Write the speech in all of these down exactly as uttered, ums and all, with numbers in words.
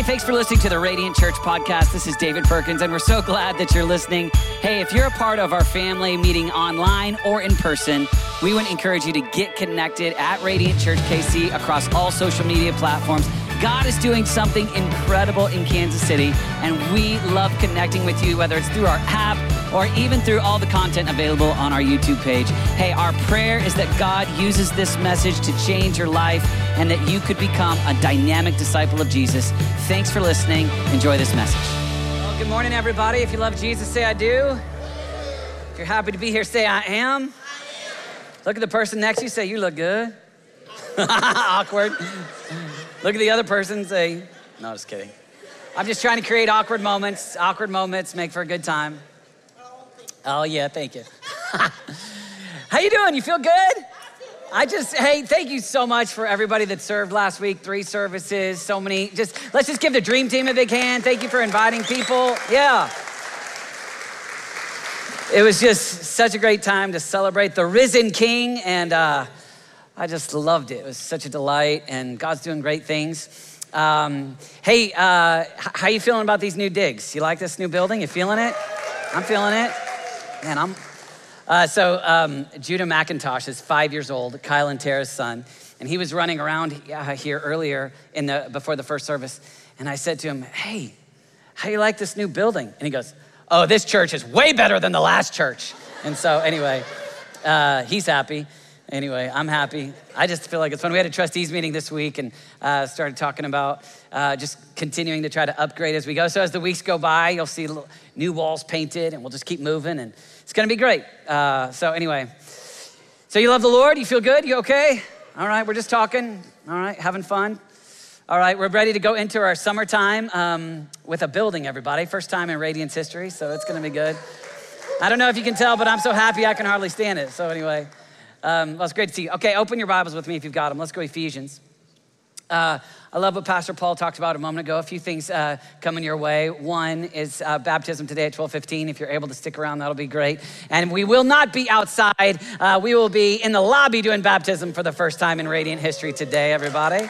Hey, thanks for listening to the Radiant Church podcast. This is David Perkins, and we're so glad that you're listening. Hey, if you're a part of our family meeting online or in person, we would encourage you to get connected at Radiant Church K C across all social media platforms. God is doing something incredible in Kansas City, and we love connecting with you, whether it's through our app or even through all the content available on our YouTube page. Hey, our prayer is that God uses this message to change your life and that you could become a dynamic disciple of Jesus. Thanks for listening. Enjoy this message. Well, good morning, everybody. If you love Jesus, say I do. If you're happy to be here, say I am. Look at the person next to you, say you look good. Awkward. Look at the other person, say, no, just kidding. I'm just trying to create awkward moments. Awkward moments make for a good time. Oh, yeah, thank you. How you doing? You feel good? I just, hey, thank you so much for everybody that served last week. Three services, so many. Just, let's just give the dream team a big hand. Thank you for inviting people. Yeah. It was just such a great time to celebrate the risen King, and uh, I just loved it. It was such a delight, and God's doing great things. Um, hey, uh, how you feeling about these new digs? You like this new building? You feeling it? I'm feeling it. Man, I'm... Uh, so um, Judah McIntosh is five years old, Kyle and Tara's son, and he was running around uh, here earlier in the before the first service, and I said to him, hey, how you like this new building? And he goes, oh, this church is way better than the last church. And so anyway, uh, he's happy. Anyway, I'm happy. I just feel like it's fun. We had a trustees meeting this week and uh, started talking about uh, just continuing to try to upgrade as we go. So as the weeks go by, you'll see new walls painted, and we'll just keep moving, and it's gonna be great. Uh, so anyway, so you love the Lord? You feel good? You okay? All right, we're just talking. All right, having fun. All right, we're ready to go into our summertime um, with a building, everybody. First time in Radiant's history, so it's gonna be good. I don't know if you can tell, but I'm so happy I can hardly stand it. So anyway. Um, well, it's great to see you. Okay, open your Bibles with me if you've got them. Let's go Ephesians. Uh, I love what Pastor Paul talked about a moment ago. A few things uh, coming your way. One is uh, baptism today at twelve fifteen. If you're able to stick around, that'll be great. And we will not be outside. Uh, we will be in the lobby doing baptism for the first time in Radiant history today, everybody.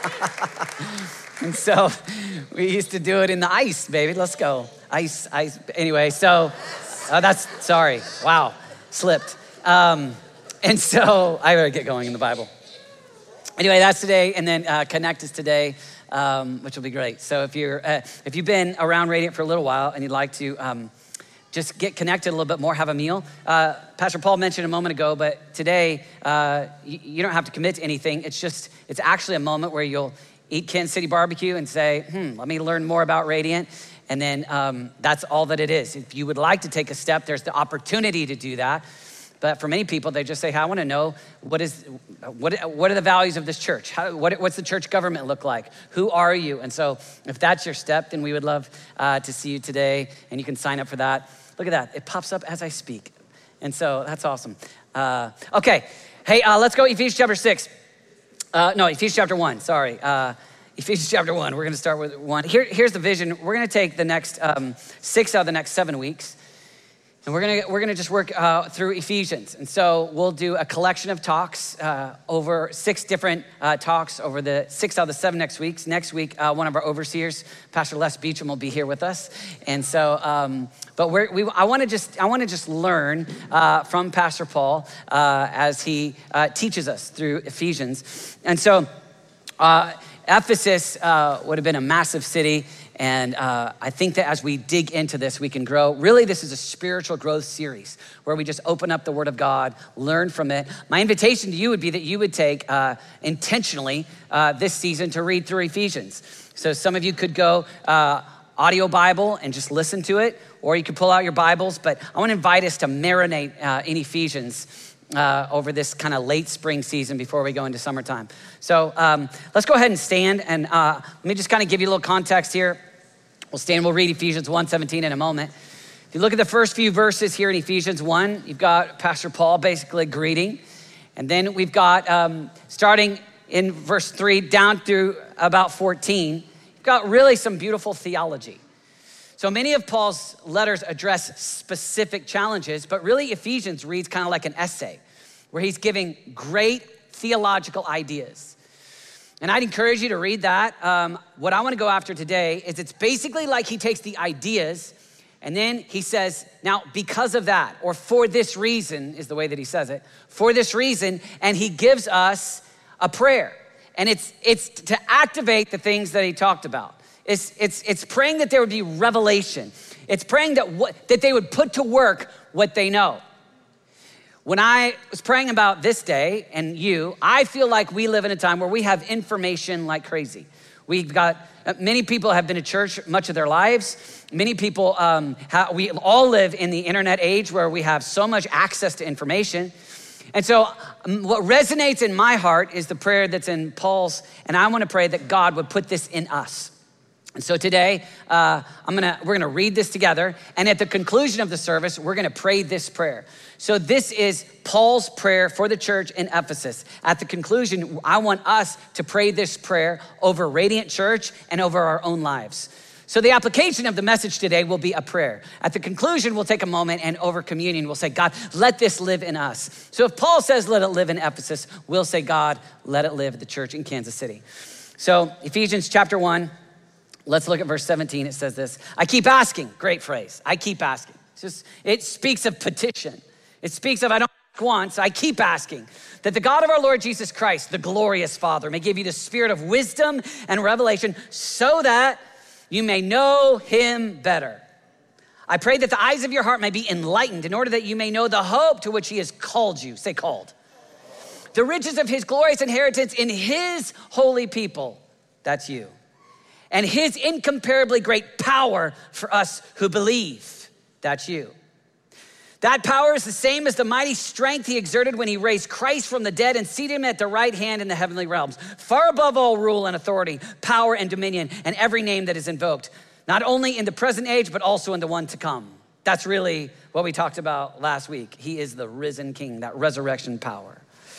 And so we used to do it in the ice, baby. Let's go. Ice, ice. Anyway, so uh, that's, sorry. Wow, slipped. Um, And so I better get going in the Bible. Anyway, that's today, and then uh, Connect is today, um, which will be great. So if you're uh, if you've been around Radiant for a little while and you'd like to um, just get connected a little bit more, have a meal. Uh, Pastor Paul mentioned a moment ago, but today uh, you, you don't have to commit to anything. It's just it's actually a moment where you'll eat Kansas City barbecue and say, "Hmm, let me learn more about Radiant." And then um, that's all that it is. If you would like to take a step, there's the opportunity to do that. But for many people, they just say, hey, I want to know what is what what are the values of this church? How, what, what's the church government look like? Who are you? And so if that's your step, then we would love uh, to see you today, and you can sign up for that. Look at that. It pops up as I speak. And so that's awesome. Uh, okay. Hey, uh, let's go Ephesians chapter six. Uh, no, Ephesians chapter one, sorry. Uh, Ephesians chapter one, we're going to start with one. Here, here's the vision. We're going to take the next um, six out of the next seven weeks. And we're gonna we're gonna just work uh, through Ephesians. And so we'll do a collection of talks uh, over six different uh, talks over the six out of the seven next weeks. Next week, uh, one of our overseers, Pastor Les Beecham, will be here with us. And so, um, but we're, we I want to just I want to just learn uh, from Pastor Paul uh, as he uh, teaches us through Ephesians. And so, uh, Ephesus uh, would have been a massive city. And uh, I think that as we dig into this, we can grow. Really, this is a spiritual growth series where we just open up the Word of God, learn from it. My invitation to you would be that you would take uh, intentionally uh, this season to read through Ephesians. So some of you could go uh, audio Bible and just listen to it, or you could pull out your Bibles. But I want to invite us to marinate uh, in Ephesians Uh, over this kind of late spring season before we go into summertime. So um, let's go ahead and stand, and uh, let me just kind of give you a little context here. We'll stand, we'll read Ephesians one seventeen in a moment. If you look at the first few verses here in Ephesians one, you've got Pastor Paul basically greeting. And then we've got, um, starting in verse three down through about fourteen, you've got really some beautiful theology. So many of Paul's letters address specific challenges, but really Ephesians reads kind of like an essay where he's giving great theological ideas. And I'd encourage you to read that. Um, what I want to go after today is it's basically like he takes the ideas and then he says, now because of that, or for this reason is the way that he says it, for this reason, and he gives us a prayer. And it's it's to activate the things that he talked about. It's it's it's praying that there would be revelation. It's praying that what, that they would put to work what they know. When I was praying about this day and you, I feel like we live in a time where we have information like crazy. We've got, many people have been to church much of their lives. Many people, um, have, we all live in the internet age where we have so much access to information. And so um, what resonates in my heart is the prayer that's in Paul's, and I wanna pray that God would put this in us. And so today, uh, I'm gonna, we're gonna read this together, and at the conclusion of the service, we're gonna pray this prayer. So this is Paul's prayer for the church in Ephesus. At the conclusion, I want us to pray this prayer over Radiant Church and over our own lives. So the application of the message today will be a prayer. At the conclusion, we'll take a moment, and over communion, we'll say, God, let this live in us. So if Paul says, let it live in Ephesus, we'll say, God, let it live at the church in Kansas City. So Ephesians chapter one, let's look at verse seventeen. It says this, I keep asking, great phrase. I keep asking. It's just, it speaks of petition. It speaks of, I don't ask once, I keep asking that the God of our Lord Jesus Christ, the glorious Father, may give you the spirit of wisdom and revelation so that you may know him better. I pray that the eyes of your heart may be enlightened in order that you may know the hope to which he has called you. Say called. The riches of his glorious inheritance in his holy people. That's you. And his incomparably great power for us who believe. That's you. That power is the same as the mighty strength he exerted when he raised Christ from the dead and seated him at the right hand in the heavenly realms, far above all rule and authority, power and dominion, and every name that is invoked, not only in the present age, but also in the one to come. That's really what we talked about last week. He is the risen king, that resurrection power.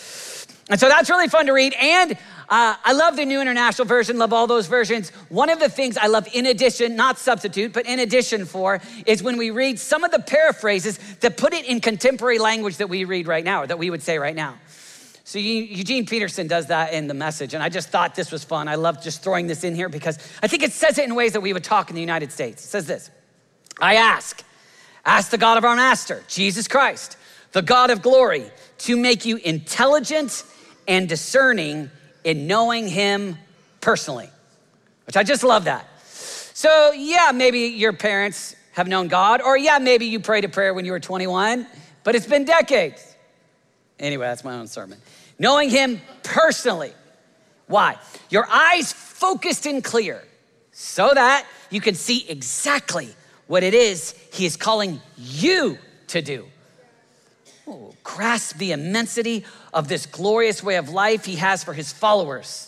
And so that's really fun to read. And uh, I love the New International Version, love all those versions. One of the things I love in addition, not substitute, but in addition for, is when we read some of the paraphrases that put it in contemporary language that we read right now, or that we would say right now. So Eugene Peterson does that in the Message, and I just thought this was fun. I love just throwing this in here because I think it says it in ways that we would talk in the United States. It says this, I ask, ask the God of our Master, Jesus Christ, the God of glory, to make you intelligent and discerning in knowing him personally, which I just love that. So yeah, maybe your parents have known God, or yeah, maybe you prayed a prayer when you were twenty-one, but it's been decades. Anyway, that's my own sermon. Knowing him personally. Why? Your eyes focused and clear so that you can see exactly what it is he is calling you to do. Ooh, grasp the immensity of this glorious way of life he has for his followers.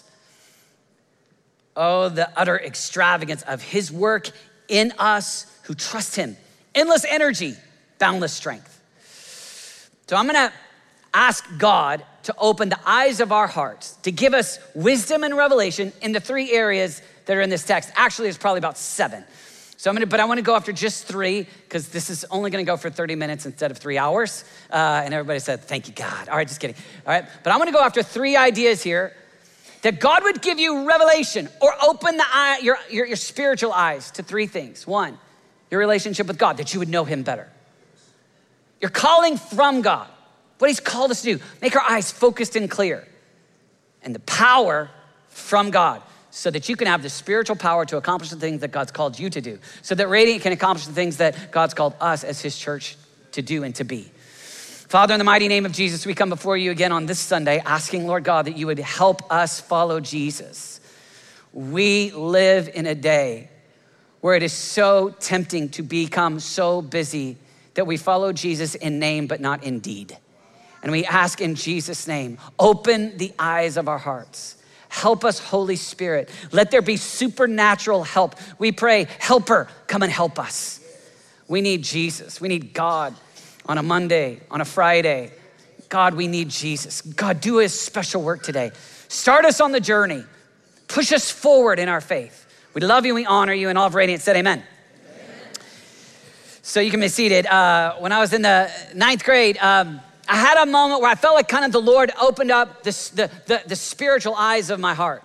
Oh, the utter extravagance of his work in us who trust him. Endless energy, boundless strength. So I'm gonna ask God to open the eyes of our hearts, to give us wisdom and revelation in the three areas that are in this text. Actually, it's probably about seven. So I'm gonna, but I wanna go after just three because this is only gonna go for thirty minutes instead of three hours. Uh, and everybody said, thank you, God. All right, just kidding. All right, but I'm gonna go after three ideas here that God would give you revelation or open the eye, your, your, your spiritual eyes to three things. One, your relationship with God, that you would know him better. Your calling from God, what he's called us to do, make our eyes focused and clear. And the power from God, so that you can have the spiritual power to accomplish the things that God's called you to do. So that Radiant can accomplish the things that God's called us as his church to do and to be. Father, in the mighty name of Jesus, we come before you again on this Sunday, asking, Lord God, that you would help us follow Jesus. We live in a day where it is so tempting to become so busy that we follow Jesus in name, but not in deed. And we ask in Jesus' name, open the eyes of our hearts. Help us, Holy Spirit. Let there be supernatural help. We pray, helper, come and help us. We need Jesus. We need God on a Monday, on a Friday. God, we need Jesus. God, do his special work today. Start us on the journey. Push us forward in our faith. We love you, we honor you, and all of Radiant said amen. Amen. So you can be seated. Uh, when I was in the ninth grade, um, I had a moment where I felt like kind of the Lord opened up the, the, the, the spiritual eyes of my heart.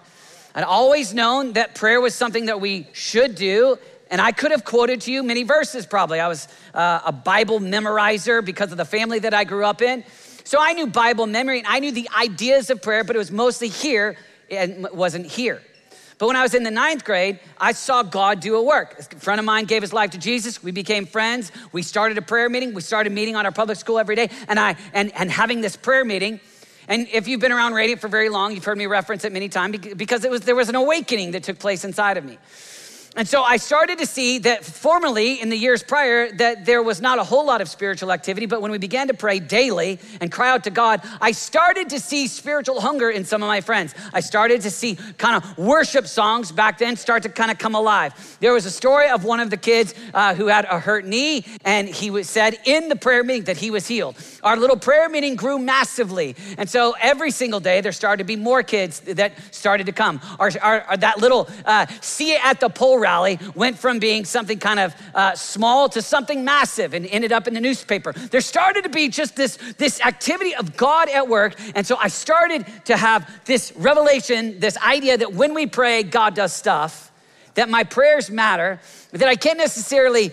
I'd always known that prayer was something that we should do. And I could have quoted to you many verses probably. I was uh, a Bible memorizer because of the family that I grew up in. So I knew Bible memory and I knew the ideas of prayer, but it was mostly here and wasn't here. But when I was in the ninth grade, I saw God do a work. A friend of mine gave his life to Jesus. We became friends. We started a prayer meeting. We started meeting on our public school every day and I and, and having this prayer meeting. And if you've been around Radiant for very long, you've heard me reference it many times because it was there was an awakening that took place inside of me. And so I started to see that formerly in the years prior that there was not a whole lot of spiritual activity, but when we began to pray daily and cry out to God, I started to see spiritual hunger in some of my friends. I started to see kind of worship songs back then start to kind of come alive. There was a story of one of the kids uh, who had a hurt knee, and he was said in the prayer meeting that he was healed. Our little prayer meeting grew massively. And so every single day there started to be more kids that started to come. Our, our, our that little uh, see it at the pole rally went from being something kind of uh, small to something massive and ended up in the newspaper. There started to be just this, this activity of God at work. And so I started to have this revelation, this idea that when we pray, God does stuff, that my prayers matter, that I can't necessarily,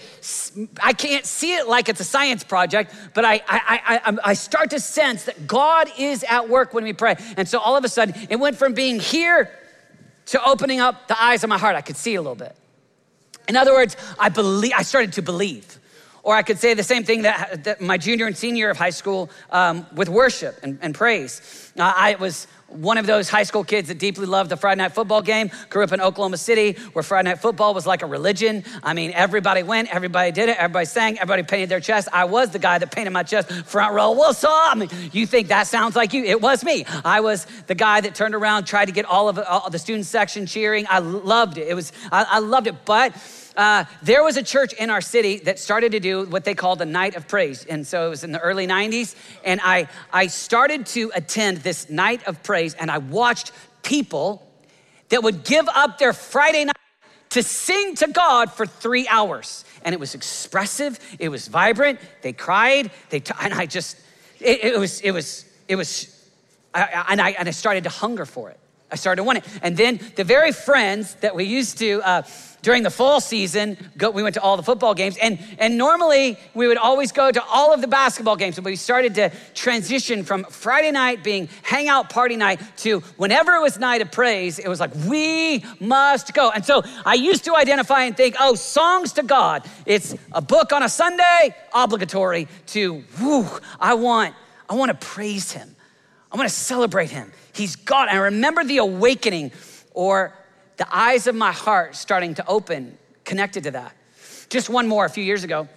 I can't see it like it's a science project, but I, I, I, I start to sense that God is at work when we pray. And so all of a sudden it went from being here to opening up the eyes of my heart. I could see a little bit. In other words, I believe. I started to believe. Or I could say the same thing that, that my junior and senior year of high school um, with worship and, and praise. Uh, I was one of those high school kids that deeply loved the Friday night football game. Grew up in Oklahoma City where Friday night football was like a religion. I mean, everybody went, everybody did it, everybody sang, everybody painted their chest. I was the guy that painted my chest front row. What's up? I mean, you think that sounds like you? It was me. I was the guy that turned around, tried to get all of all the student section cheering. I loved it. It was, I, I loved it. But Uh, there was a church in our city that started to do what they called the Night of Praise. And so it was in the early nineties. And I, I started to attend this Night of Praise and I watched people that would give up their Friday night to sing to God for three hours. And it was expressive, it was vibrant, they cried, they t- and I just, it, it was, it was, it was, I, I, and, I, and I started to hunger for it. I started to want it. And then the very friends that we used to, uh, during the fall season, go, we went to all the football games. And, and normally we would always go to all of the basketball games. But we started to transition from Friday night being hangout party night to whenever it was Night of Praise, it was like, we must go. And so I used to identify and think, oh, songs to God. It's a book on a Sunday, obligatory, to, whew, I want, I want to praise him. I want to celebrate him. He's God. And I remember the awakening or the eyes of my heart starting to open connected to that. Just one more, a few years ago,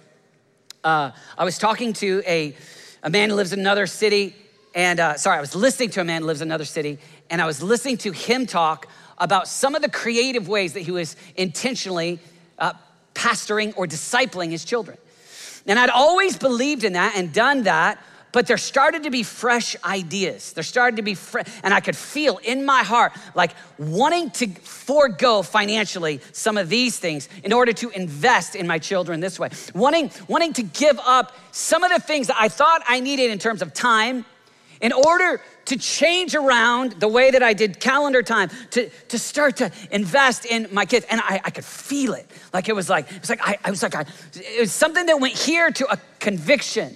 uh, I was talking to a, a man who lives in another city. And uh, sorry, I was listening to a man who lives in another city. And I was listening to him talk about some of the creative ways that he was intentionally uh, pastoring or discipling his children. And I'd always believed in that and done that. But there started to be fresh ideas. There started to be fresh, and I could feel in my heart like wanting to forego financially some of these things in order to invest in my children this way. Wanting, wanting to give up some of the things that I thought I needed in terms of time in order to change around the way that I did calendar time, to, to start to invest in my kids. And I, I could feel it. Like it was like, it was like, I, I was like, I, it was something that went here to a conviction.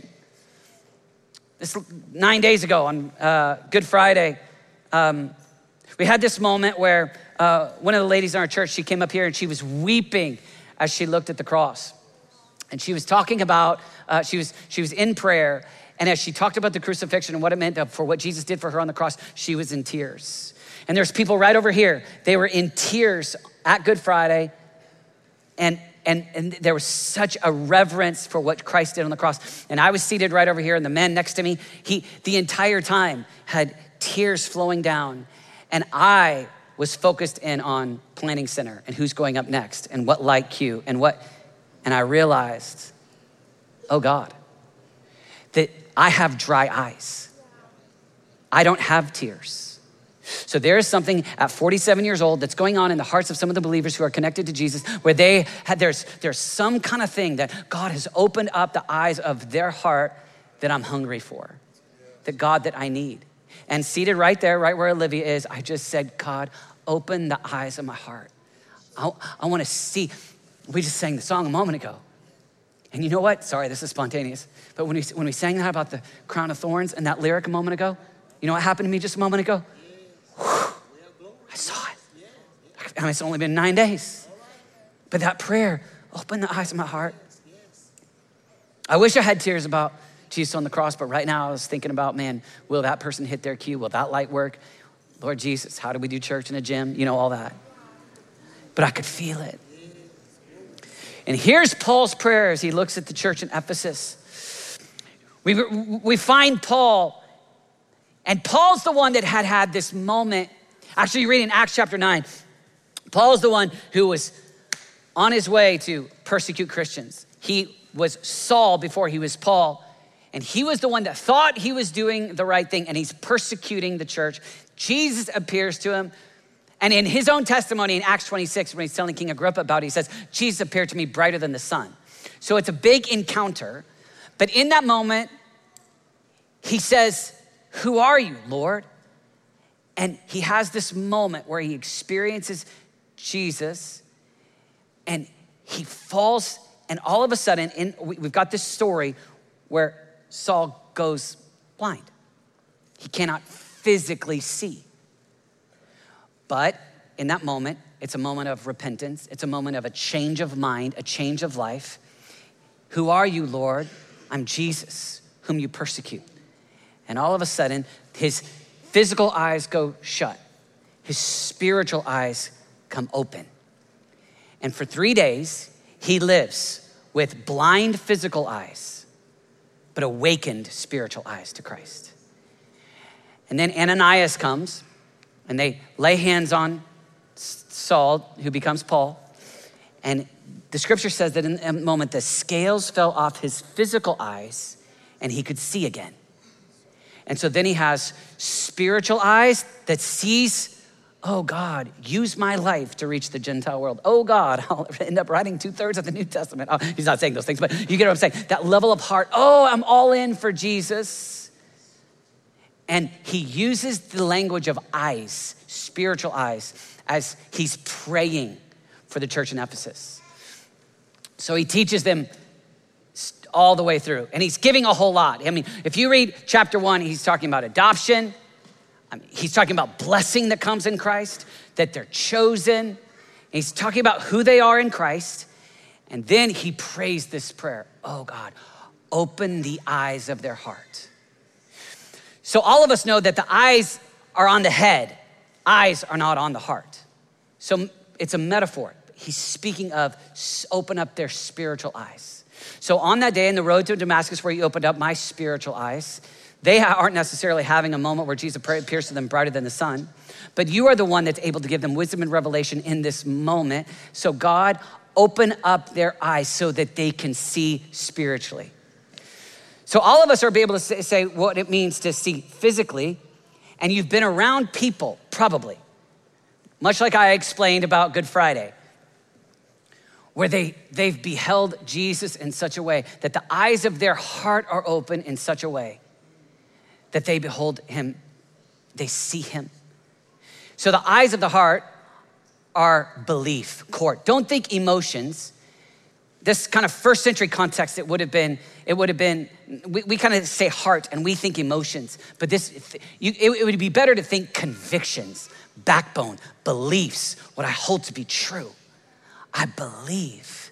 This nine days ago on uh, Good Friday, um, we had this moment where uh, one of the ladies in our church, she came up here and she was weeping as she looked at the cross. And she was talking about, uh, she was she was in prayer. And as she talked about the crucifixion and what it meant for what Jesus did for her on the cross, she was in tears. And there's people right over here. They were in tears at Good Friday. And And, and there was such a reverence for what Christ did on the cross. And I was seated right over here, and the man next to me, he the entire time had tears flowing down. And I was focused in on Planning Center and who's going up next and what light cue and what, and I realized, oh God, that I have dry eyes. I don't have tears. So there is something at forty-seven years old that's going on in the hearts of some of the believers who are connected to Jesus, where they had, there's, there's some kind of thing that God has opened up the eyes of their heart that I'm hungry for, that God, that I need. And seated right there, right where Olivia is, I just said, God, open the eyes of my heart. I, I want to see. We just sang the song a moment ago. And you know what? Sorry, this is spontaneous. But when we, when we sang that about the crown of thorns and that lyric a moment ago, you know what happened to me just a moment ago? Whew, I saw it. And it's only been nine days. But that prayer opened the eyes of my heart. I wish I had tears about Jesus on the cross, but right now I was thinking about, man, will that person hit their cue? Will that light work? Lord Jesus, how do we do church in a gym? You know, all that. But I could feel it. And here's Paul's prayer as he looks at the church in Ephesus. We, we find Paul, and Paul's the one that had had this moment. Actually, you read in Acts chapter nine, Paul's the one who was on his way to persecute Christians. He was Saul before he was Paul. And he was the one that thought he was doing the right thing, and he's persecuting the church. Jesus appears to him. And in his own testimony in Acts twenty-six, when he's telling King Agrippa about it, he says, Jesus appeared to me brighter than the sun. So it's a big encounter. But in that moment, he says, who are you, Lord? And he has this moment where he experiences Jesus, and he falls, and all of a sudden, in, we've got this story where Saul goes blind. He cannot physically see. But in that moment, it's a moment of repentance. It's a moment of a change of mind, a change of life. Who are you, Lord? I'm Jesus, whom you persecute. And all of a sudden, his physical eyes go shut. His spiritual eyes come open. And for three days, he lives with blind physical eyes, but awakened spiritual eyes to Christ. And then Ananias comes, and they lay hands on Saul, who becomes Paul. And the scripture says that in a moment, the scales fell off his physical eyes, and he could see again. And so then he has spiritual eyes that sees, oh God, use my life to reach the Gentile world. Oh God, I'll end up writing two thirds of the New Testament. Oh, he's not saying those things, but you get what I'm saying. That level of heart, oh, I'm all in for Jesus. And he uses the language of eyes, spiritual eyes, as he's praying for the church in Ephesus. So he teaches them all the way through, and he's giving a whole lot. I mean, if you read chapter one, he's talking about adoption. I mean, he's talking about blessing that comes in Christ, that they're chosen. And he's talking about who they are in Christ. And then he prays this prayer. Oh God, open the eyes of their heart. So all of us know that the eyes are on the head. Eyes are not on the heart. So it's a metaphor. He's speaking of open up their spiritual eyes. So on that day in the road to Damascus where he opened up my spiritual eyes, they aren't necessarily having a moment where Jesus appears to them brighter than the sun, but you are the one that's able to give them wisdom and revelation in this moment. So God, open up their eyes so that they can see spiritually. So all of us are able to say, say what it means to see physically, and you've been around people, probably, much like I explained about Good Friday, where they, they've beheld Jesus in such a way that the eyes of their heart are open in such a way that they behold him, they see him. So the eyes of the heart are belief, court. Don't think emotions. This kind of first century context, it would have been, it would have been, we, we kind of say heart and we think emotions, but this, you, it, it would be better to think convictions, backbone, beliefs, what I hold to be true. I believe.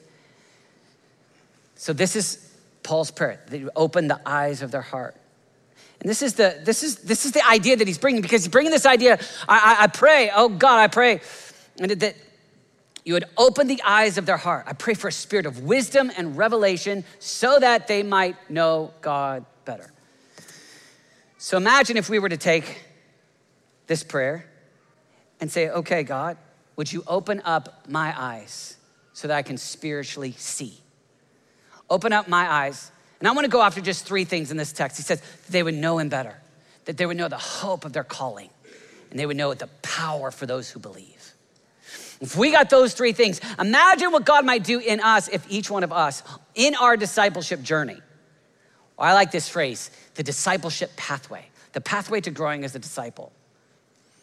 So this is Paul's prayer. They open the eyes of their heart. And this is the this is this is the idea that he's bringing, because he's bringing this idea. I, I, I pray, oh God, I pray that you would open the eyes of their heart. I pray for a spirit of wisdom and revelation so that they might know God better. So imagine if we were to take this prayer and say, okay, God, would you open up my eyes so that I can spiritually see? Open up my eyes. And I want to go after just three things in this text. He says that they would know him better, that they would know the hope of their calling, and they would know the power for those who believe. If we got those three things, imagine what God might do in us if each one of us, in our discipleship journey, or I like this phrase, the discipleship pathway, the pathway to growing as a disciple.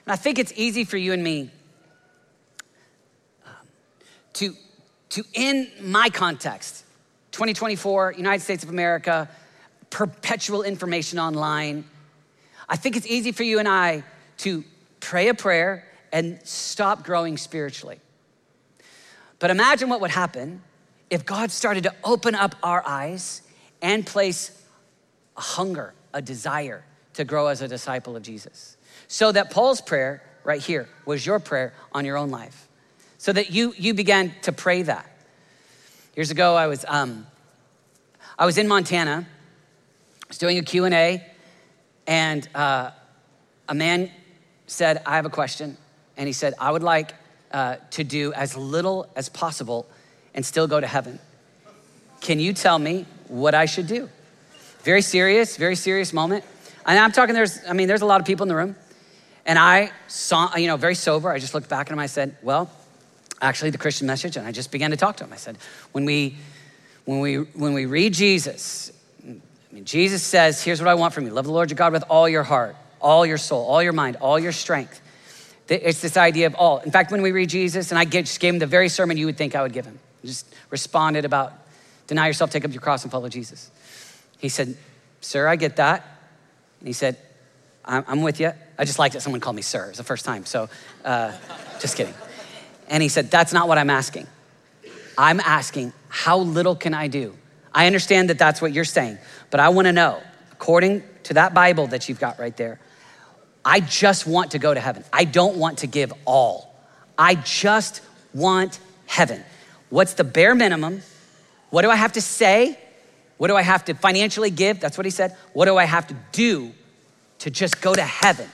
And I think it's easy for you and me um, to, to, in my context, twenty twenty-four, United States of America, perpetual information online. I think it's easy for you and I to pray a prayer and stop growing spiritually. But imagine what would happen if God started to open up our eyes and place a hunger, a desire to grow as a disciple of Jesus. So that Paul's prayer right here was your prayer on your own life. So that you, you began to pray that. Years ago, I was, um, I was in Montana. I was doing a Q and A, and uh, a man said, I have a question. And he said, I would like uh, to do as little as possible and still go to heaven. Can you tell me what I should do? Very serious, very serious moment. And I'm talking, there's, I mean, there's a lot of people in the room. And I saw, you know, very sober. I just looked back at him. I said, well, actually the Christian message. And I just began to talk to him. I said, when we, when we, when we read Jesus, I mean, Jesus says, here's what I want from you. Love the Lord your God with all your heart, all your soul, all your mind, all your strength. It's this idea of all. In fact, when we read Jesus, and I just gave him the very sermon you would think I would give him. Just responded about, deny yourself, take up your cross and follow Jesus. He said, sir, I get that. And he said, I'm, I'm with you. I just liked it. Someone called me sir. It's the first time. So uh, just kidding. And he said, that's not what I'm asking. I'm asking, how little can I do? I understand that that's what you're saying, but I want to know, according to that Bible that you've got right there, I just want to go to heaven. I don't want to give all. I just want heaven. What's the bare minimum? What do I have to say? What do I have to financially give? That's what he said. What do I have to do to just go to heaven?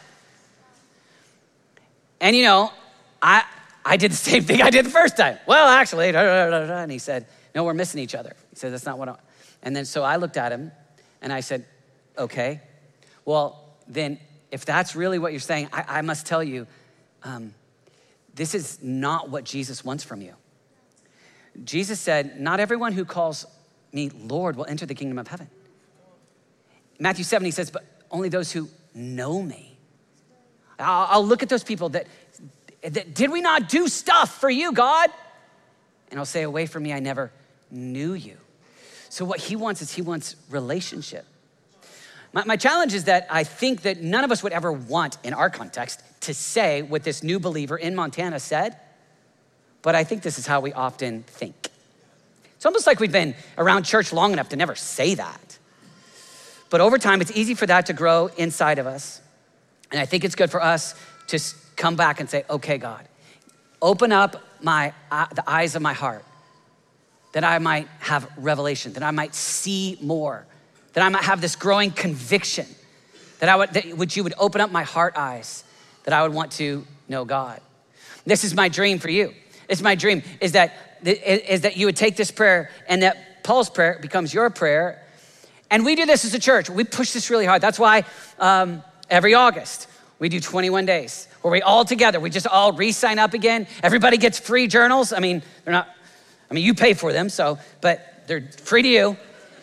And you know, I I did the same thing I did the first time. Well, actually, da, da, da, da, and he said, no, we're missing each other. He said, that's not what I, and then so I looked at him and I said, okay, well, then if that's really what you're saying, I, I must tell you, um, this is not what Jesus wants from you. Jesus said, not everyone who calls me Lord will enter the kingdom of heaven. Matthew seven, he says, but only those who know me. I'll, I'll look at those people that, that, did we not do stuff for you, God? And I'll say, away from me, I never knew you. So what he wants is he wants relationship. My, my challenge is that I think that none of us would ever want, in our context, to say what this new believer in Montana said, but I think this is how we often think. It's almost like we've been around church long enough to never say that. But over time, it's easy for that to grow inside of us. And I think it's good for us to come back and say, okay, God, open up my uh, the eyes of my heart, that I might have revelation, that I might see more, that I might have this growing conviction, that I would, that would you would open up my heart eyes, that I would want to know God. This is my dream for you. This is my dream, is that, is that you would take this prayer and that Paul's prayer becomes your prayer. And we do this as a church. We push this really hard. That's why um, every August we do twenty-one days where we all together, we just all re-sign up again. Everybody gets free journals. I mean, they're not, I mean, you pay for them, so, but they're free to you.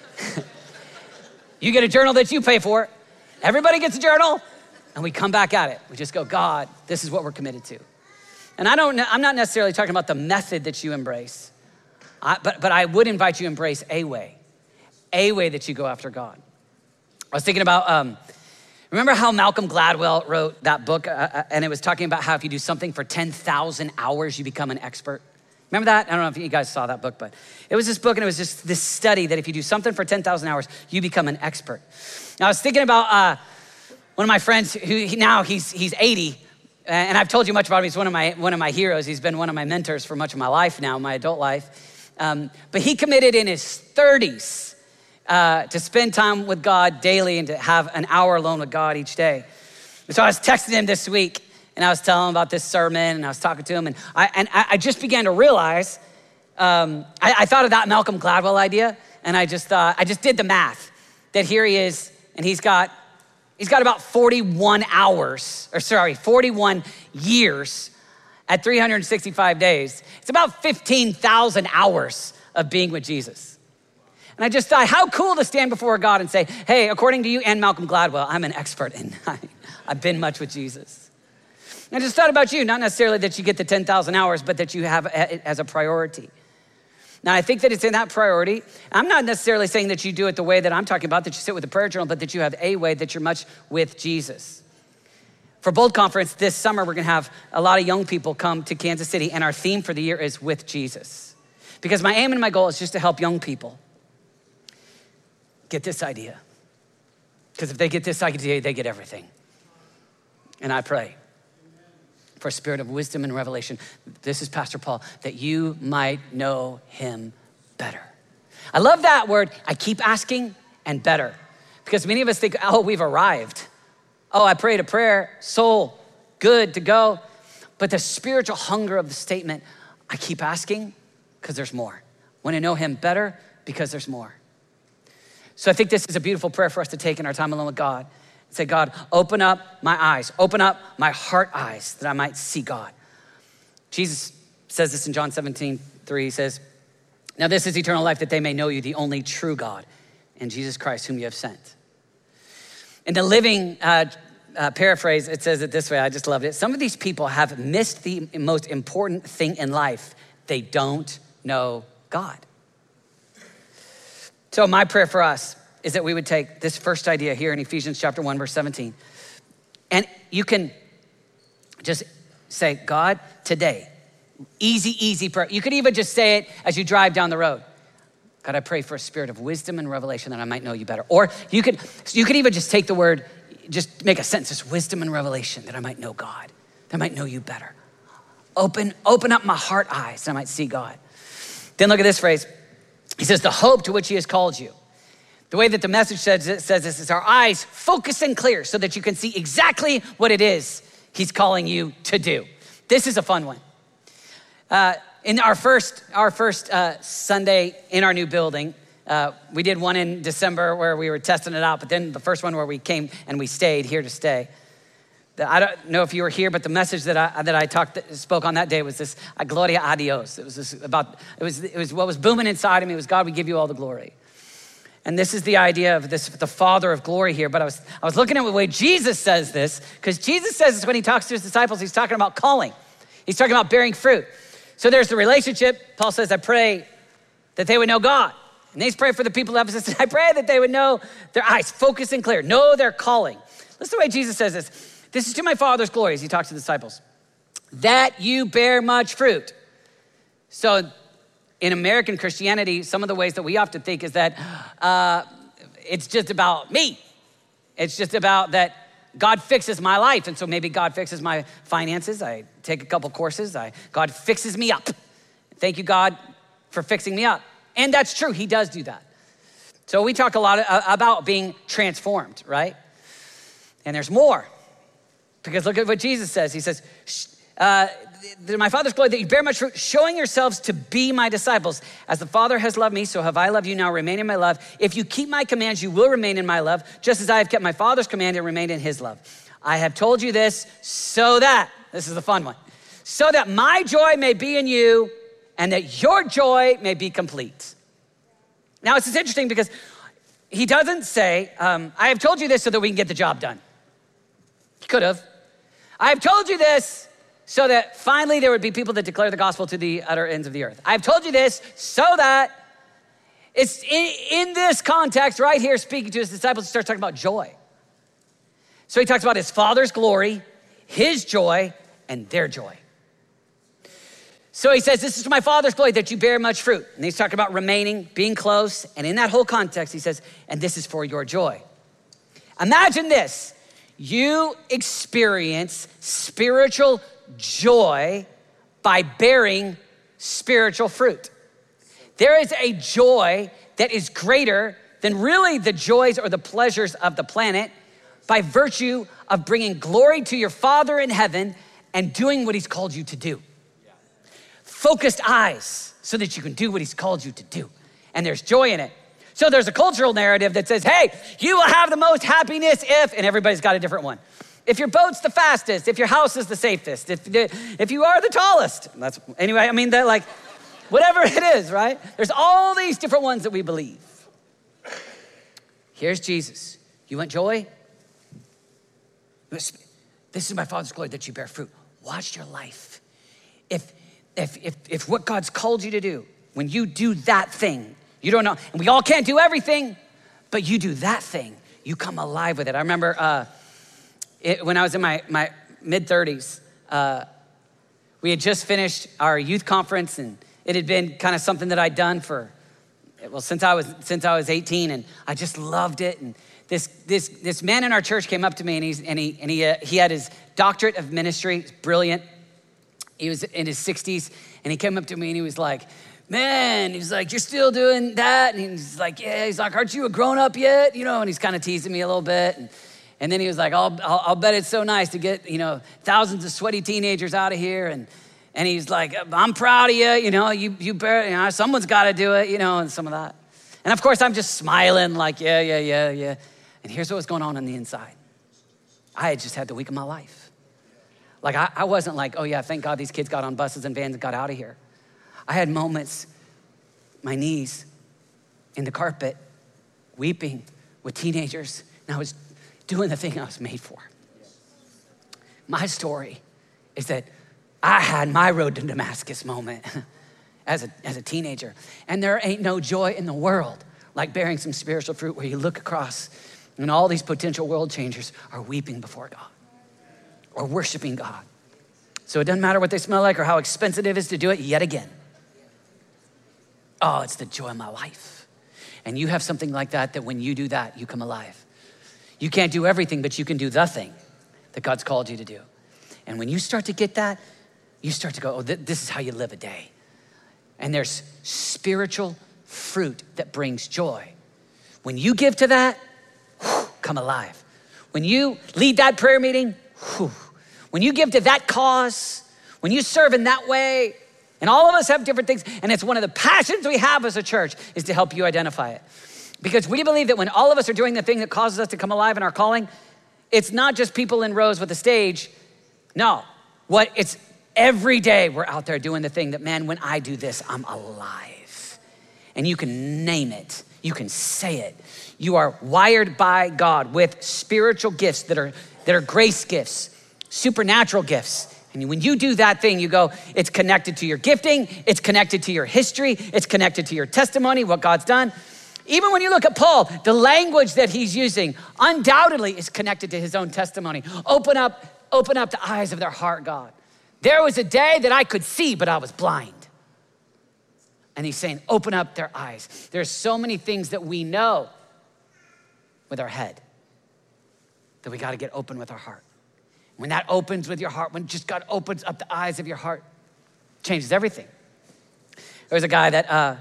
You get a journal that you pay for. Everybody gets a journal, and we come back at it. We just go, God, this is what we're committed to. And I don't, I'm not necessarily talking about the method that you embrace, I, but, but I would invite you to embrace a way, a way that you go after God. I was thinking about, um, remember how Malcolm Gladwell wrote that book, uh, and it was talking about how if you do something for ten thousand hours, you become an expert? Remember that? I don't know if you guys saw that book, but it was this book, and it was just this study that if you do something for ten thousand hours, you become an expert. Now, I was thinking about uh, one of my friends who he, now he's he's eighty, and I've told you much about him. He's one of my one of my heroes. He's been one of my mentors for much of my life now, my adult life. Um, but he committed in his thirties uh, to spend time with God daily and to have an hour alone with God each day. And so I was texting him this week, and I was telling him about this sermon, and I was talking to him, and I and I just began to realize, um, I, I thought of that Malcolm Gladwell idea, and I just thought, I just did the math, that here he is, and he's got, he's got about forty-one hours, or sorry, forty-one years at three hundred sixty-five days. It's about fifteen thousand hours of being with Jesus. And I just thought, how cool to stand before God and say, hey, according to you and Malcolm Gladwell, I'm an expert, and I, I've been much with Jesus. I just thought about you, not necessarily that you get the ten thousand hours, but that you have it as a priority. Now, I think that it's in that priority. I'm not necessarily saying that you do it the way that I'm talking about, that you sit with a prayer journal, but that you have a way that you're much with Jesus. For Bold Conference this summer, we're gonna have a lot of young people come to Kansas City, and our theme for the year is with Jesus. Because my aim and my goal is just to help young people get this idea. Because if they get this idea, they get everything. And I pray for a spirit of wisdom and revelation. This is Pastor Paul, that you might know him better. I love that word, I keep asking, and better. Because many of us think, oh, we've arrived. Oh, I prayed a prayer, soul, good to go. But the spiritual hunger of the statement, I keep asking, because there's more. Want to know him better, because there's more. So I think this is a beautiful prayer for us to take in our time alone with God. Say, God, open up my eyes, open up my heart eyes that I might see God. Jesus says this in John seventeen, three, he says, now this is eternal life, that they may know you, the only true God, and Jesus Christ, whom you have sent. In the Living uh, uh, paraphrase, it says it this way, I just loved it. Some of these people have missed the most important thing in life. They don't know God. So my prayer for us is that we would take this first idea here in Ephesians chapter one, verse seventeen. And you can just say, God, today, easy, easy prayer. You could even just say it as you drive down the road. God, I pray for a spirit of wisdom and revelation that I might know you better. Or you could, you could even just take the word, just make a sentence, just wisdom and revelation that I might know God, that I might know you better. Open, open up my heart eyes that I might see God. Then look at this phrase. He says, the hope to which he has called you. The way that the Message says, says this is our eyes focus and clear so that you can see exactly what it is he's calling you to do. This is a fun one. Uh, in our first, our first uh, Sunday in our new building, uh, we did one in December where we were testing it out, but then the first one where we came and we stayed here to stay. I don't know if you were here, but the message that I that I talked spoke on that day was this: Gloria a Dios. It was this about it was it was what was booming inside of me was God, we give you all the glory. And this is the idea of this, the Father of glory here. But I was I was looking at the way Jesus says this, because Jesus says this when he talks to his disciples. He's talking about calling. He's talking about bearing fruit. So there's the relationship. Paul says, I pray that they would know God. And he's praying for the people of Ephesus. I pray that they would know their eyes focus and clear, know their calling. Listen to the way Jesus says this. This is to my Father's glory, as he talks to the disciples, that you bear much fruit. So in American Christianity, some of the ways that we often think is that uh, it's just about me. It's just about that God fixes my life. And so maybe God fixes my finances. I take a couple courses. I God fixes me up. Thank you, God, for fixing me up. And that's true. He does do that. So we talk a lot about being transformed, right? And there's more. Because look at what Jesus says. He says, uh, my Father's glory, that you bear much fruit, showing yourselves to be my disciples. As the Father has loved me, so have I loved you. Now remain in my love. If you keep my commands, you will remain in my love, just as I have kept my Father's command and remained in his love. I have told you this so that, this is the fun one, so that my joy may be in you and that your joy may be complete. Now, it's interesting because he doesn't say, um, I have told you this so that we can get the job done. He could have. I have told you this so that finally there would be people that declare the gospel to the utter ends of the earth. I've told you this so that it's in, in this context right here, speaking to his disciples, he starts talking about joy. So he talks about his Father's glory, his joy, and their joy. So he says, this is to my Father's glory that you bear much fruit. And he's talking about remaining, being close. And in that whole context, he says, and this is for your joy. Imagine this. You experience spiritual joy by bearing spiritual fruit. There is a joy that is greater than really the joys or the pleasures of the planet by virtue of bringing glory to your Father in heaven and doing what he's called you to do. Focused eyes so that you can do what he's called you to do. And there's joy in it. So there's a cultural narrative that says, hey, you will have the most happiness if, and everybody's got a different one. If your boat's the fastest, if your house is the safest, if if you are the tallest. That's anyway, I mean, that like, whatever it is, right? There's all these different ones that we believe. Here's Jesus. You want joy? The This is my Father's glory that you bear fruit. Watch your life. If, if, if, if what God's called you to do, when you do that thing, you don't know, and we all can't do everything, but you do that thing, you come alive with it. I remember uh, it, when I was in my, my mid thirties, uh, we had just finished our youth conference, and it had been kind of something that I'd done for, well, since I was since I was eighteen, and I just loved it. And this this this man in our church came up to me, and he's and he and he uh, he had his doctorate of ministry, brilliant. He was in his sixties, and he came up to me, and he was like, "Man," he's like, "you're still doing that?" And he's like, "Yeah." He's like, "Aren't you a grown up yet?" You know, and he's kind of teasing me a little bit, and and then he was like, "I'll I'll, I'll bet it's so nice to get, you know, thousands of sweaty teenagers out of here." And And he's like, "I'm proud of you, you know, you you bear, you know, someone's got to do it, you know," and some of that. And of course, I'm just smiling like, yeah, yeah, yeah, yeah. And here's what was going on on the inside. I had just had the week of my life. Like, I, I wasn't like, oh yeah, thank God these kids got on buses and vans and got out of here. I had moments, my knees in the carpet, weeping with teenagers, and I was doing the thing I was made for. My story is that I had my road to Damascus moment as a, as a teenager. And there ain't no joy in the world like bearing some spiritual fruit where you look across and all these potential world changers are weeping before God or worshiping God. So it doesn't matter what they smell like or how expensive it is to do it yet again. Oh, it's the joy of my life. And you have something like that, that when you do that, you come alive. You can't do everything, but you can do the thing that God's called you to do. And when you start to get that, you start to go, oh, th- this is how you live a day. And there's spiritual fruit that brings joy. When you give to that, whew, come alive. When you lead that prayer meeting, whew, when you give to that cause, when you serve in that way, and all of us have different things, and it's one of the passions we have as a church is to help you identify it. Because we believe that when all of us are doing the thing that causes us to come alive in our calling, it's not just people in rows with a stage. No, what it's every day we're out there doing the thing that, man, when I do this, I'm alive. And you can name it. You can say it. You are wired by God with spiritual gifts that are, that are grace gifts, supernatural gifts. And when you do that thing, you go, it's connected to your gifting. It's connected to your history. It's connected to your testimony, what God's done. Even when you look at Paul, the language that he's using undoubtedly is connected to his own testimony. Open up, open up the eyes of their heart, God. There was a day that I could see, but I was blind. And he's saying, open up their eyes. There's so many things that we know with our head that we got to get open with our heart. When that opens with your heart, when just God opens up the eyes of your heart, changes everything. There was a guy that, uh,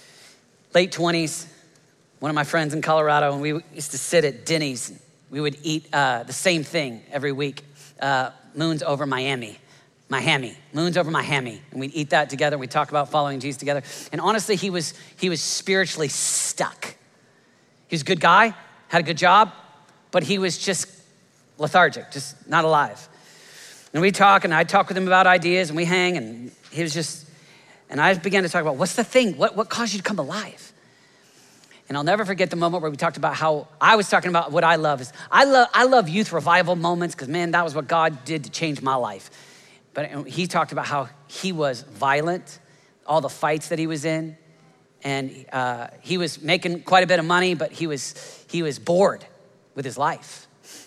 late twenties, one of my friends in Colorado, and we used to sit at Denny's. We would eat uh, the same thing every week, uh, Moons Over Miami. Miami, Moons Over Miami. And we'd eat that together. We'd talk about following Jesus together. And honestly, he was he was spiritually stuck. He was a good guy, had a good job, but he was just lethargic, just not alive. And we talk, and I'd talk with him about ideas, and we hang, and he was just, and I began to talk about, what's the thing? What, what caused you to come alive? And I'll never forget the moment where we talked about how I was talking about what I love is, I love, I love youth revival moments, because man, that was what God did to change my life. But he talked about how he was violent, all the fights that he was in, and uh, he was making quite a bit of money, but he was he was bored with his life.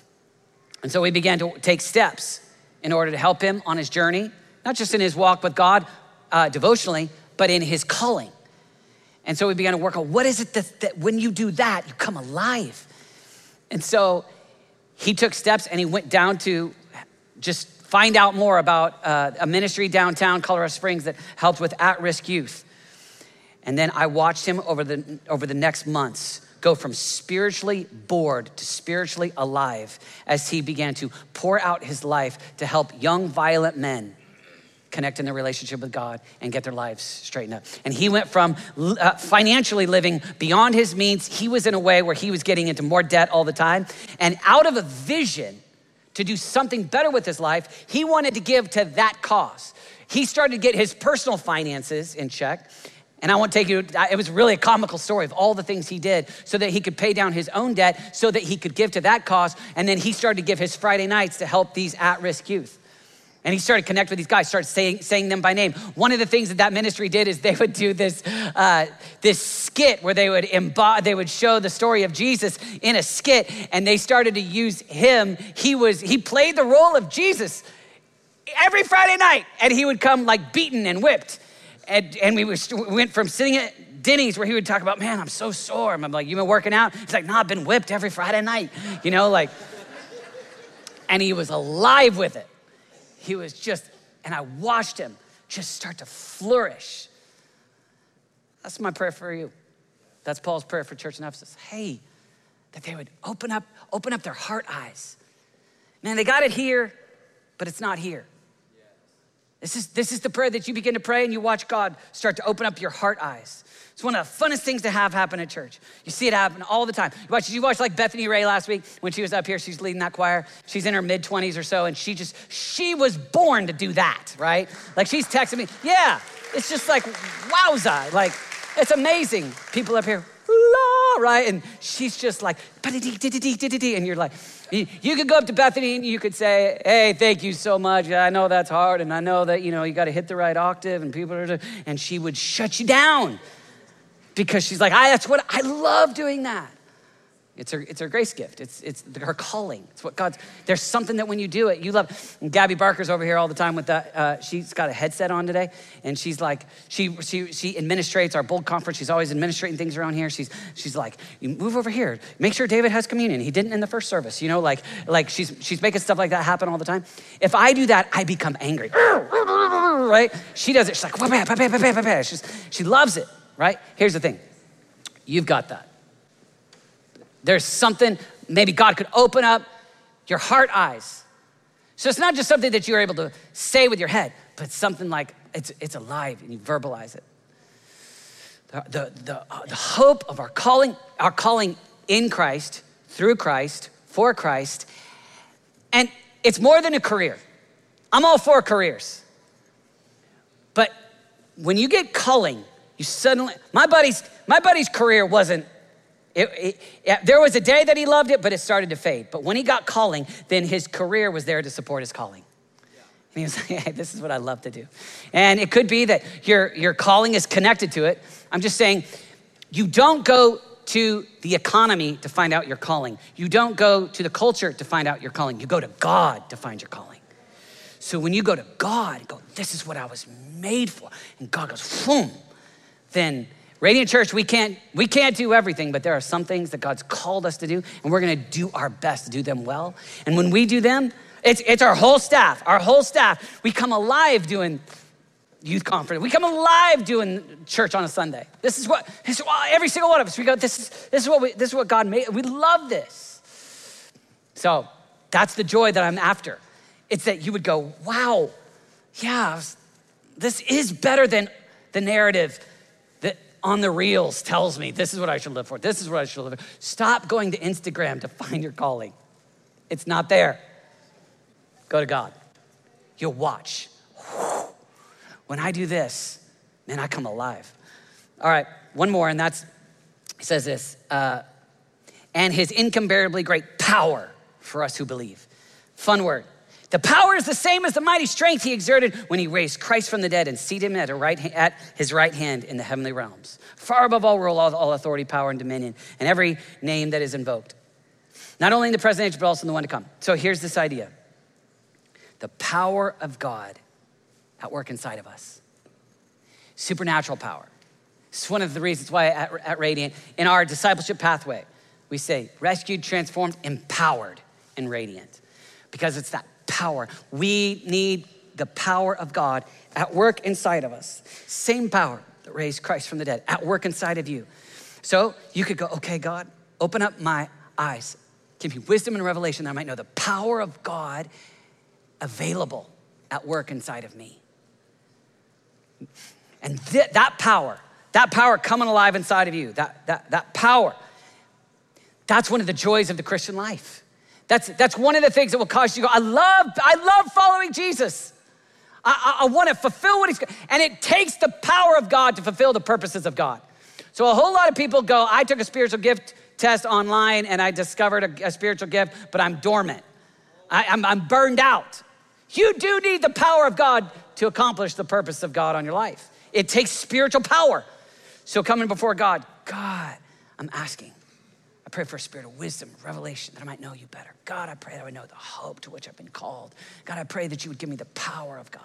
And so we began to take steps in order to help him on his journey, not just in his walk with God uh, devotionally, but in his calling. And so we began to work on what is it that, that when you do that, you come alive. And so he took steps and he went down to just find out more about uh, a ministry downtown Colorado Springs that helped with at-risk youth. And then I watched him over the over the next months go from spiritually bored to spiritually alive as he began to pour out his life to help young violent men connect in their relationship with God and get their lives straightened up. And he went from uh, financially living beyond his means. He was in a way where he was getting into more debt all the time. And out of a vision to do something better with his life, he wanted to give to that cause. He started to get his personal finances in check. And I won't take you, it was really a comical story of all the things he did so that he could pay down his own debt so that he could give to that cause. And then he started to give his Friday nights to help these at-risk youth. And he started to connect with these guys, started saying, saying them by name. One of the things that that ministry did is they would do this, uh, this skit where they would embody, they would show the story of Jesus in a skit, and they started to use him. He was, he played the role of Jesus every Friday night, and he would come like beaten and whipped. And, and we, was, we went from sitting at Denny's where he would talk about, man, I'm so sore. I'm like, you been working out? He's like, no, I've been whipped every Friday night, you know, like, and he was alive with it. He was just, and I watched him just start to flourish. That's my prayer for you. That's Paul's prayer for church in Ephesus. Hey, that they would open up, open up their heart eyes. Man, they got it here, but it's not here. This is, this is the prayer that you begin to pray and you watch God start to open up your heart eyes. It's one of the funnest things to have happen at church. You see it happen all the time. You watch, you watched like Bethany Ray last week when she was up here, she's leading that choir. She's in her mid twenties or so, and she just, she was born to do that, right? Like she's texting me, yeah, it's just like, wowza, like it's amazing. People up here, la, right? And she's just like, and you're like, you could go up to Bethany and you could say, hey, thank you so much. I know that's hard, and I know that, you know, you got to hit the right octave, and people are, and she would shut you down. Because she's like, I, that's what, I love doing that. It's her, it's her grace gift. It's, it's her calling. It's what God's, there's something that when you do it, you love. And Gabby Barker's over here all the time with that. Uh, she's got a headset on today. And she's like, she, she, she administrates our Bold Conference. She's always administrating things around here. She's, she's like, you move over here. Make sure David has communion. He didn't in the first service. You know, like, like she's, she's making stuff like that happen all the time. If I do that, I become angry, right? She does it. She's like, she's, she loves it. Right? Here's the thing. You've got that. There's something, maybe God could open up your heart eyes. So it's not just something that you're able to say with your head, but something like it's, it's alive and you verbalize it. The, the, the, uh, the hope of our calling, our calling in Christ, through Christ, for Christ. And it's more than a career. I'm all for careers. But when you get calling, you suddenly, my buddy's, my buddy's career wasn't, it, it, it, there was a day that he loved it, but it started to fade. But when he got calling, then his career was there to support his calling. Yeah. And he was like, hey, this is what I love to do. And it could be that your, your calling is connected to it. I'm just saying, you don't go to the economy to find out your calling. You don't go to the culture to find out your calling. You go to God to find your calling. So when you go to God and go, this is what I was made for, and God goes, boom, then Radiant Church, we can't, we can't do everything, but there are some things that God's called us to do, and we're gonna do our best to do them well. And when we do them, it's, it's our whole staff, our whole staff. We come alive doing youth conference. We come alive doing church on a Sunday. This is what, this is what every single one of us, we go, this is, this is what we, this is what God made. We love this. So that's the joy that I'm after. It's that you would go, wow, yeah, this is better than the narrative that on the reels tells me this is what I should live for. This is what I should live for. Stop going to Instagram to find your calling. It's not there. Go to God. You'll watch. When I do this, man, I come alive. All right, one more, and that's, it says this, uh, and his incomparably great power for us who believe. Fun word. The power is the same as the mighty strength he exerted when he raised Christ from the dead and seated him at, a right, at his right hand in the heavenly realms. Far above all rule, all, all authority, power, and dominion, and every name that is invoked. Not only in the present age, but also in the one to come. So here's this idea. The power of God at work inside of us. Supernatural power. It's one of the reasons why at, at Radiant, in our discipleship pathway, we say rescued, transformed, empowered, and radiant. Because it's that power. We need the power of God at work inside of us. Same power that raised Christ from the dead at work inside of you. So you could go, okay, God, open up my eyes. Give me wisdom and revelation that I might know the power of God available at work inside of me. And th- that power, that power coming alive inside of you, that, that, that power, that's one of the joys of the Christian life. That's, that's one of the things that will cause you to go, I love, I love following Jesus. I, I, I want to fulfill what he's, and it takes the power of God to fulfill the purposes of God. So a whole lot of people go, I took a spiritual gift test online and I discovered a, a spiritual gift, but I'm dormant. I, I'm, I'm burned out. You do need the power of God to accomplish the purpose of God on your life. It takes spiritual power. So coming before God, God, I'm asking. I pray for a spirit of wisdom, revelation, that I might know you better. God, I pray that I would know the hope to which I've been called. God, I pray that you would give me the power of God.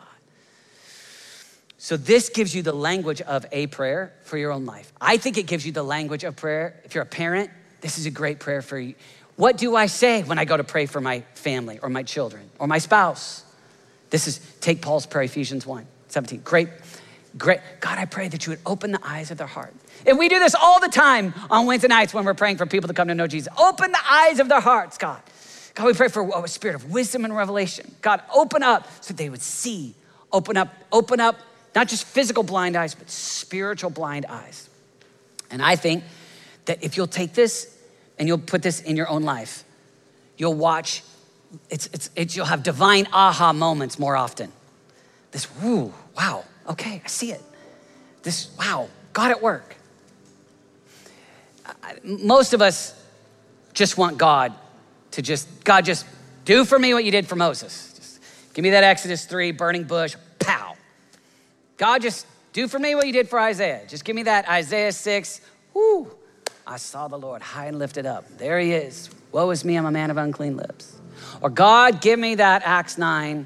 So this gives you the language of a prayer for your own life. I think it gives you the language of prayer. If you're a parent, this is a great prayer for you. What do I say when I go to pray for my family or my children or my spouse? This is, take Paul's prayer, Ephesians one seventeen. Great, great. God, I pray that you would open the eyes of their heart. And we do this all the time on Wednesday nights when we're praying for people to come to know Jesus. Open the eyes of their hearts, God. God, we pray for a spirit of wisdom and revelation. God, open up so they would see. Open up, open up, not just physical blind eyes, but spiritual blind eyes. And I think that if you'll take this and you'll put this in your own life, you'll watch, it's, it's, it's, you'll have divine aha moments more often. This, whoo, wow, okay, I see it. This, wow, God at work. Most of us just want God to just, God, just do for me what you did for Moses. Just give me that Exodus three, burning bush, pow. God, just do for me what you did for Isaiah. Just give me that Isaiah six, whoo. I saw the Lord high and lifted up. There he is. Woe is me, I'm a man of unclean lips. Or God, give me that Acts nine,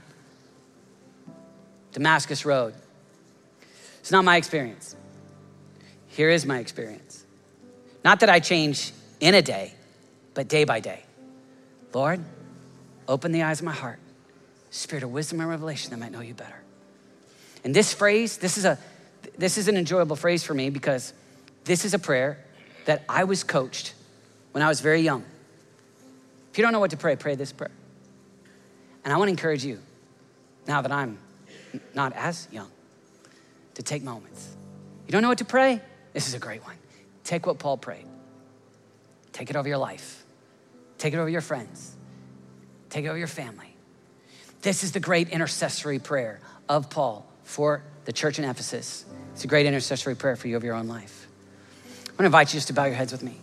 Damascus Road. It's not my experience. Here is my experience. Not that I change in a day, but day by day. Lord, open the eyes of my heart, spirit of wisdom and revelation that I might know you better. And this phrase, this is a, this is an enjoyable phrase for me because this is a prayer that I was coached when I was very young. If you don't know what to pray, pray this prayer. And I want to encourage you, now that I'm not as young, to take moments. You don't know what to pray? This is a great one. Take what Paul prayed. Take it over your life. Take it over your friends. Take it over your family. This is the great intercessory prayer of Paul for the church in Ephesus. It's a great intercessory prayer for you over your own life. I'm gonna invite you just to bow your heads with me.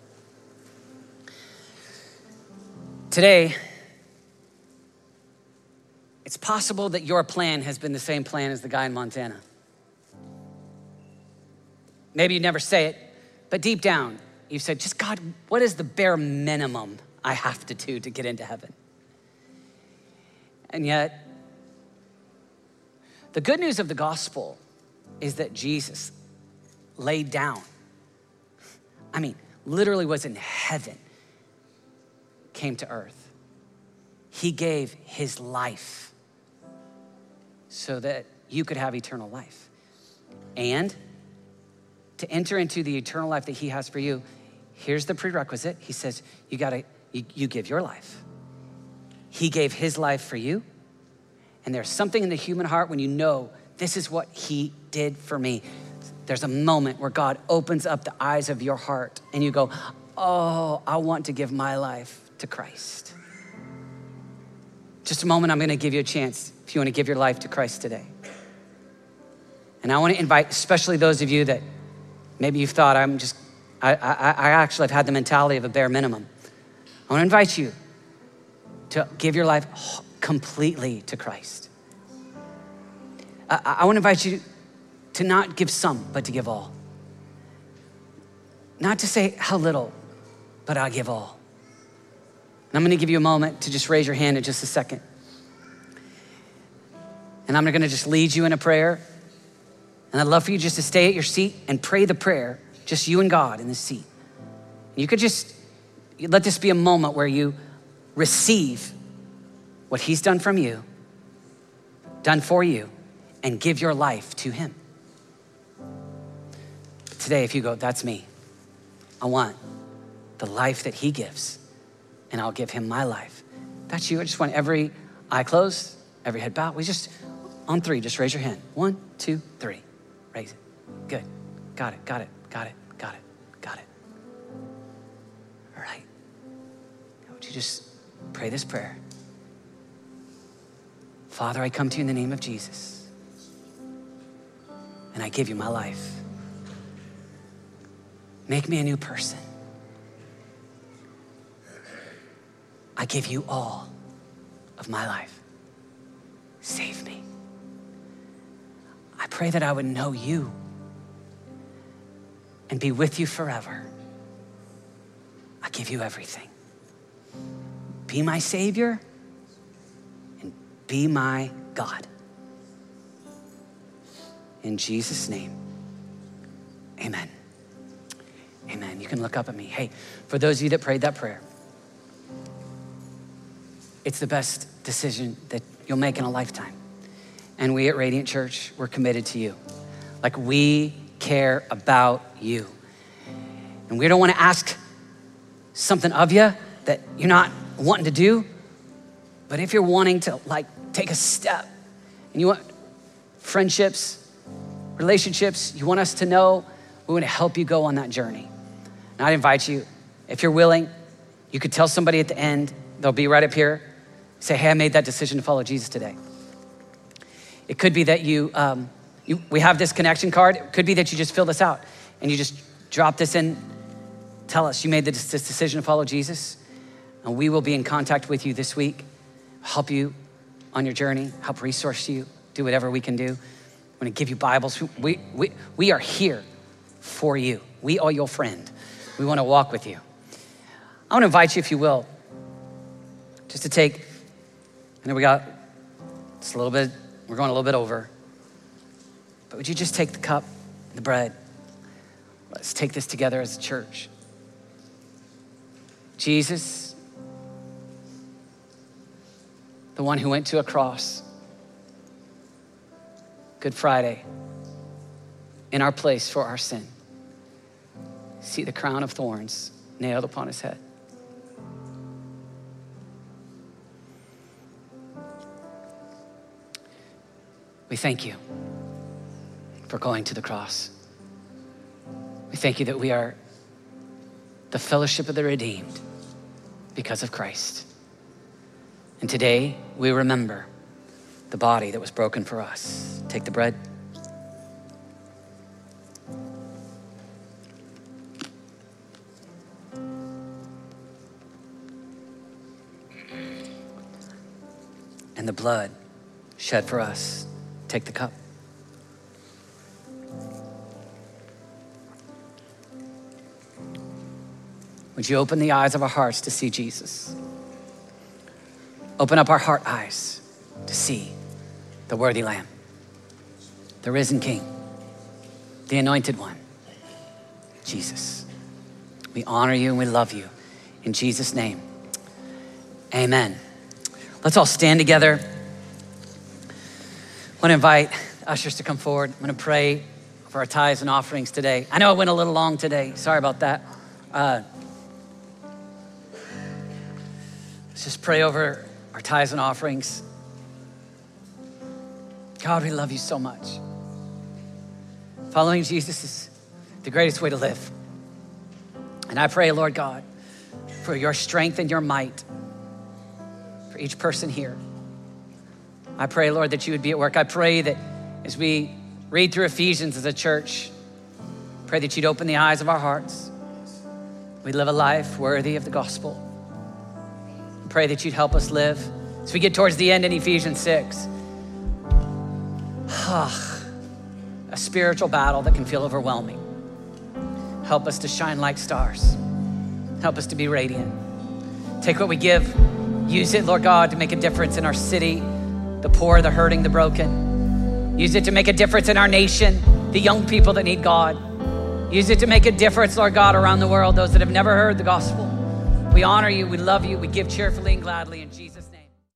Today, it's possible that your plan has been the same plan as the guy in Montana. Maybe you never say it, but deep down, you've said, just God, what is the bare minimum I have to do to get into heaven? And yet, the good news of the gospel is that Jesus laid down, I mean, literally was in heaven, came to earth. He gave his life so that you could have eternal life. And to enter into the eternal life that he has for you, here's the prerequisite. He says, you gotta, you, you give your life. He gave his life for you. And there's something in the human heart when you know this is what he did for me. There's a moment where God opens up the eyes of your heart and you go, oh, I want to give my life to Christ. Just a moment, I'm gonna give you a chance if you wanna give your life to Christ today. And I wanna invite, especially those of you that maybe you've thought, I'm just, I, I, I actually have had the mentality of a bare minimum. I wanna invite you to give your life completely to Christ. I, I wanna invite you to not give some, but to give all. Not to say how little, but I give all. And I'm gonna give you a moment to just raise your hand in just a second. And I'm gonna just lead you in a prayer. And I'd love for you just to stay at your seat and pray the prayer, just you and God in the seat. You could just, let this be a moment where you receive what he's done from you, done for you, and give your life to him. But today, if you go, that's me. I want the life that he gives, and I'll give him my life. That's you. I just want every eye closed, every head bowed. We just, on three, just raise your hand. One, two, three. Raise it. Good. Got it, got it, got it, got it, got it. All right. Now would you just pray this prayer? Father, I come to you in the name of Jesus, and I give you my life. Make me a new person. I give you all of my life. Save me. I pray that I would know you and be with you forever. I give you everything. Be my Savior and be my God. In Jesus' name, amen. Amen. You can look up at me. Hey, for those of you that prayed that prayer, it's the best decision that you'll make in a lifetime. And we at Radiant Church, we're committed to you. Like, we care about you. And we don't want to ask something of you that you're not wanting to do. But if you're wanting to like take a step and you want friendships, relationships, you want us to know, we want to help you go on that journey. And I'd invite you, if you're willing, you could tell somebody at the end, they'll be right up here, say, hey, I made that decision to follow Jesus today. It could be that you, um, you, we have this connection card. It could be that you just fill this out and you just drop this in, tell us you made this decision to follow Jesus, and we will be in contact with you this week, help you on your journey, help resource you, do whatever we can do. We're gonna give you Bibles. We, we, we are here for you. We are your friend. We wanna walk with you. I wanna invite you, if you will, just to take, I know we got just a little bit, we're going a little bit over, but would you just take the cup, the bread? Let's take this together as a church. Jesus, the one who went to a cross, Good Friday, in our place for our sin. See the crown of thorns nailed upon his head. We thank you for going to the cross. We thank you that we are the fellowship of the redeemed because of Christ. And today we remember the body that was broken for us. Take the bread. And the blood shed for us. Take the cup. Would you open the eyes of our hearts to see Jesus? Open up our heart eyes to see the worthy Lamb, the risen King, the anointed one, Jesus. We honor you and we love you. In Jesus' name, amen. Let's all stand together. I want to invite ushers to come forward. I'm going to pray for our tithes and offerings today. I know I went a little long today. Sorry about that. Uh, let's just pray over our tithes and offerings. God, we love you so much. Following Jesus is the greatest way to live. And I pray, Lord God, for your strength and your might for each person here. I pray, Lord, that you would be at work. I pray that as we read through Ephesians as a church, pray that you'd open the eyes of our hearts. We'd live a life worthy of the gospel. Pray that you'd help us live. As we get towards the end in Ephesians six, a spiritual battle that can feel overwhelming. Help us to shine like stars. Help us to be radiant. Take what we give, use it, Lord God, to make a difference in our city, the poor, the hurting, the broken. Use it to make a difference in our nation, the young people that need God. Use it to make a difference, Lord God, around the world, those that have never heard the gospel. We honor you, we love you, we give cheerfully and gladly in Jesus' name.